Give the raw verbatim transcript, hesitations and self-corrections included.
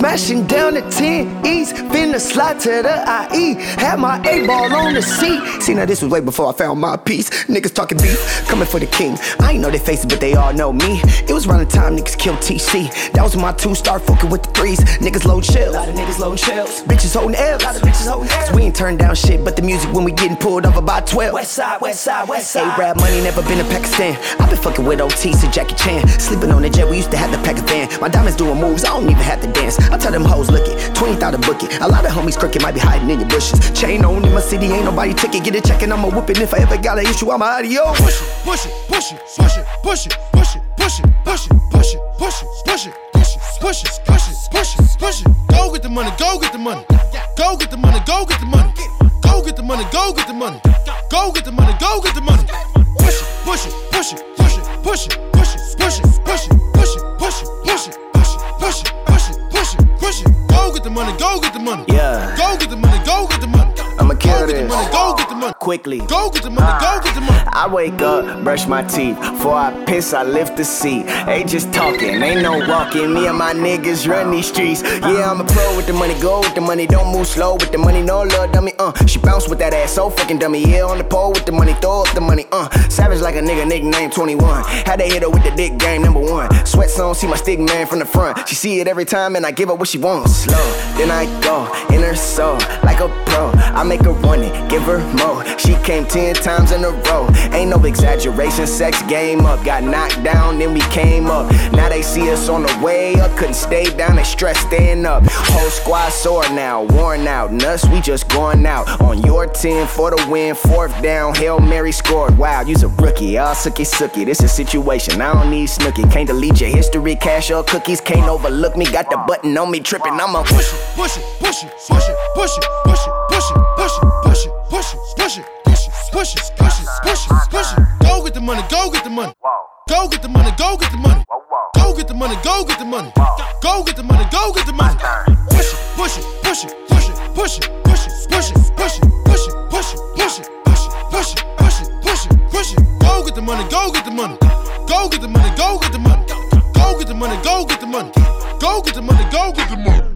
Smashing down the ten E's, finna slide to the I E. Had my A-ball on the seat. See, now this was way before I found my peace. Niggas talking beef, coming for the king. I ain't know their faces, but they all know me. It was around the time niggas killed T C. That was my two, start fucking with the threes. Niggas load shells, a lot of niggas load shells. Bitches holding L's, a lot of bitches holding L's. So we ain't turned down shit, but the music when we getting pulled over by twelve. West side, west side, west side. A-rap money, never been in Pakistan. I been fucking with O T's and Jackie Chan. Sleeping on the jet, we used to have to pack a van. My diamonds doing moves, I don't even have to dance. I tell them hoes, look it, twenty thousand book it. A lot of homies crooked, might be hiding in your bushes. Chain on in my city, ain't nobody ticket. Get a check and I'ma whoop it. If I ever got an issue, I'ma adios. Push it, push it, push it, push it, push it, push it, push it, push it, push it, push it, push it, push it, push it, push it, push it, push it. Go get the money, go get the money. Go get the money, go get the money. Go get the money, go get the money. Go get the money, go get the money. Push it, push it, push it, push it, push it, push it, push it, push it, push it, push it, push it, push it, push it, push it, push it, push it. Go get the money, go get the money. Yeah. Go get the money, go get the money. I'ma kill this. Go get the money, go get the money. Quickly. Go get the money, go get the money. I wake up, brush my teeth. Before I piss, I lift the seat. They just talking, ain't no walking. Me and my niggas run these streets. Yeah, I'm a pro with the money, go with the money. Don't move slow with the money, no little dummy. Uh, she bounce with that ass, so fucking dummy. Yeah, on the pole with the money, throw up the money. Uh, savage like a nigga, nickname twenty-one. Had to hit her with the dick game, number one. Sweats on, see my stick man from the front. She see it every time, and I give her what she wants. Slow, then I go in her soul like a pro. I make her want it, give her more. She came ten times in a row. Ain't no exaggeration, sex game up. Got knocked down, then we came up. Now they see us on the way up. Couldn't stay down, they stressed staying up. Whole squad sore now, worn out. Nuts, we just going out. On your ten for the win, fourth down. Hail Mary scored. Wow, you's a rookie. All sookie sookie. This is situation. I don't need snooky. Can't delete your history, cash or cookies. Can't overlook me. Got the button on me tripping. I'ma push it, push it, push it, push it, push it, push it, push it, push it, push it, push it, push it, push it, push it, push it, push it, push it. Go get the money, go get the money. Go get the money, go get the money. Go get the money, go get the money. Go get the money, go get the money. Push it, push it, push it, push it, push it, push it, push it, push it, push it, push it, push it, push it, push it, push it, push it, push it. Go get the money, go get the money. Go get the money, go get the money. Go get the money, go get the money. Go get the money, go get the money.